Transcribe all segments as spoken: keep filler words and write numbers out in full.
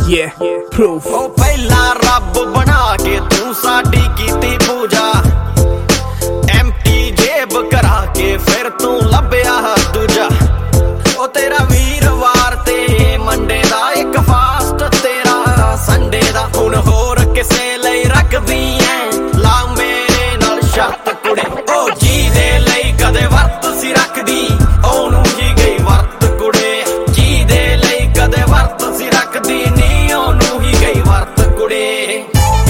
Yeah, proof. ਉਹ ਪਹਿਲਾਂ ਰੱਬ ਬਣਾ ਕੇ ਤੂੰ ਸਾਡੀ ਕੀਤੀ ਪੂਜਾ, ਐਮਟੀ ਜੇਬ ਕਰਾ ਕੇ ਫਿਰ ਤੂੰ ਲੱਭਿਆ ਦੂਜਾ। ਉਹ ਤੇਰਾ ਵੀਰਵਾਰ ਤੇ ਮੰਡੇ ਦਾ ਇੱਕ ਫਾਸਟ, ਤੇਰਾ ਸੰਡੇ ਦਾ ਹੁਣ ਹੋਰ ਕਿਸੇ ਲਈ ਰੱਖਦੀ ਐ ਲਾ ਮੇਰੇ ਨਾਲ ਸ਼ਰਤ ਕੁੜੇ। ਉਹ ਜੀ ਦੇ ਲਈ ਕਦੇ ਵਰਤ ਸੀ ਰੱਖਦੀ, ਉਹਨੂੰ ਹੀ ਗਈ ਵਰਤ ਕੁੜੇ। ਜੀ ਦੇ ਲਈ ਕਦੇ ਵਰਤ ਸੀ ਰੱਖਦੀ ਨੀ, ਉਹਨੂੰ ਹੀ ਗਈ ਵਰਤ ਕੁੜੇ।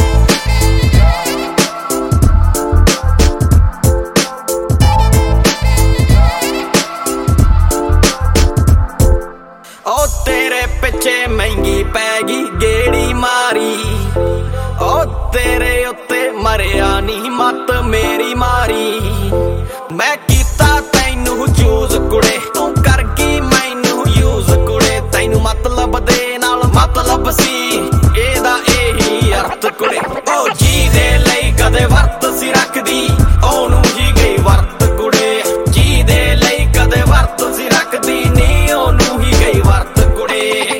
ਉਹ ਤੇਰੇ ਪਿੱਛੇ ਮਹਿੰਗੀ ਪੈ ਗਈ ਗੇੜੀ ਮਾਰੀ, ਉਹ ਤੇਰੇ ਉੱਤੇ ਮਰਿਆ ਨੀ ਮੱਤ ਮੇਰੀ ਮਾਰੀ। ਮੈਂ ਕੀਤਾ ਤੈਨੂੰ ਚੂਜ਼ ਕੁੜੇ, ਤੂੰ ਕਰ ਗਈ ਮੈਨੂੰ ਯੂਜ਼ ਕੁੜੇ। ਤੈਨੂੰ ਮਤਲਬ ਦੇ ਨਾਲ ਮਤਲਬ ਸੀ ਇਹਦਾ ਇਹੀ ਅਰਥ ਕੁੜੇ। ਉਹ ਜੀ ਦੇ ਲਈ ਕਦੇ ਵਰਤ ਸੀ ਰੱਖਦੀ, ਉਹਨੂੰ ਹੀ ਗਈ ਵਰਤ ਕੁੜੇ। ਜੀ ਦੇ ਲਈ ਕਦੇ ਵਰਤ ਸੀ ਰੱਖਦੀ ਨੀ, ਉਹਨੂੰ ਹੀ ਗਈ ਵਰਤ ਕੁੜੇ।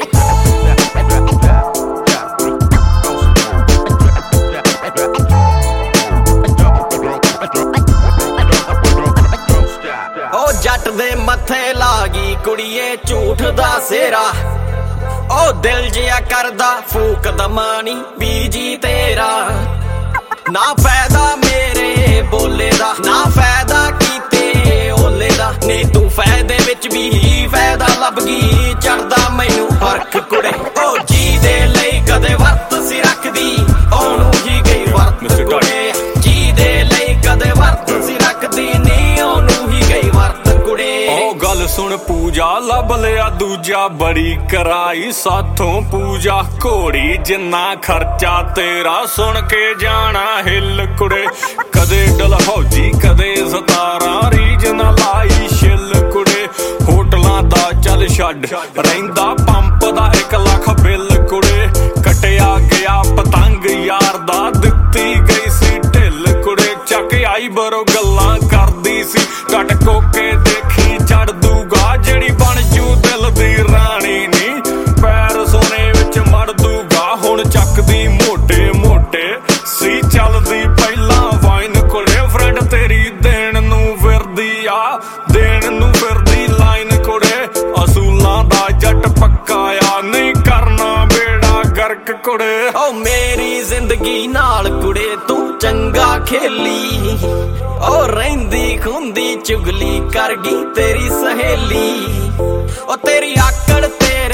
ਉਹ ਜੱਟ ਦੇ ਮੱਥੇ ਲਾ ਗਈ ਕੁੜੀਏ ਝੂਠ ਦਾ ਸੇਰਾ, ਉਹ ਦਿਲ ਜਿਆ ਕਰਦਾ ਫੂਕ ਦਮਾਨੀ ਬੀਜੀ ਤੇਰਾ। ਨਾ ਫਾਇਦਾ ਮੇਰੇ ਬੋਲੇ ਦਾ, ਨਾ ਫਾਇਦਾ ਕੀਤੇ ਓਲੇ ਦਾ, ਨੀ ਤੂੰ ਫਾਇਦੇ ਵਿੱਚ ਵੀ ਫਾਇਦਾ ਲੱਭ ਗਈ, ਚੜਦਾ ਮੈਨੂੰ ਫਰਕ ਕੁੜੇ। ਉਹ ਜੀ ਦੇ ਲਈ ਕਦੇ ਵਰਤ ਸੀ ਰੱਖਦੀ, ਉਹਨੂੰ ਹੀ ਗਈ ਵਰਤ ਕੁੜੇ। ਜੀ ਦੇ ਲਈ ਕਦੇ ਵਰਤ ਸੀ ਰੱਖਦੀ ਨੀ, ਉਹਨੂੰ ਹੀ ਗਈ ਵਰਤ ਕੁੜੇ। ਉਹ ਗੱਲ ਸੁਣ ਪੂਜਾ, ਲੱਭ ਲਿਆ ਦੂਜਾ, ਬੜੀ ਕਰਾਈ ਸਾਥੋਂ ਪੂਜਾ। ਘੋੜੀ ਜਿੰਨਾ ਖਰਚਾ ਤੇਰਾ ਸੁਣ ਕੇ ਜਾਣਾ ਹਿੱਲ ਕੁੜੇ। ਕਦੇ ਡਲਹੌਜੀ ਕਦੇ ਸਤਾਰਾਂ, ਰੀਝ ਨਾ ਲਾਈ ਛਿੱਲ ਕੁੜੇ। ਹੋਟਲਾਂ ਦਾ ਚੱਲ ਛੱਡ, ਰਹਿੰਦਾ ਪੰਪ ਦਾ ਇੱਕ ਲੱਖ ਬਿੱਲ ਕੁੜੇ। ਕਟਿਆ ਗਿਆ ਪਤੰਗ ਯਾਰ ਦਾ, ਦਿੱਤੀ ਗਈ ਸੀ ਢਿੱਲ ਕੁੜੇ। ਚੱਕ ਆਈ ਬਰੋ ਗੱਲਾਂ ਕਰਦੀ ਸੀ, ਕੱਟ ਕੋਕੇ ਦੇਖੀ ਚੜ ਦੂਗਾ। ਜਿਹੜੀ ਬਣ ਜੂ ਦਿਲ ਦੀ ਰਾਣੀ ਨੀ, ਪੈਰ ਸੋਨੇ ਵਿੱਚ ਮੜ ਦੂਗਾ। ਹੁਣ ਚੱਕਦੀ ਮੋਟੇ ਮੋਟੇ ਸੀ, ਚੱਲਦੀ ਪਹਿਲਾਂ ਵਾਈਨ ਕੁੜੇ। ਫਰੈਂਡ ਤੇਰੀ ਦੇਣ ਨੂੰ ਫਿਰਦੀ ਆ, ਦੇਣ ਨੂੰ ਫਿਰਦੀ ਲਾਈਨ ਕੁੜੇ। ਅਸੂਲਾਂ ਦਾ ਜੱਟ ਪੱਕਾ ਆ, ਨਹੀਂ ਕਰਨਾ ਬੇੜਾ ਗਰਕ ਕੁੜੇ। ਉਹ ਮੇਰੀ ਜ਼ਿੰਦਗੀ ਨਾਲ ਕੁੜੇ ਤੂੰ ਚੰਗਾ ਖੇਲੀ, ਉਹ ਰਹਿੰਦੀ ਖੁੰਦੀ ਚੁਗਲੀ ਕਰ ਗਈ ਤੇਰੀ ਸਹੇਲੀ। ਉਹ ਤੇਰੀ ਆਕੜ ਤੇ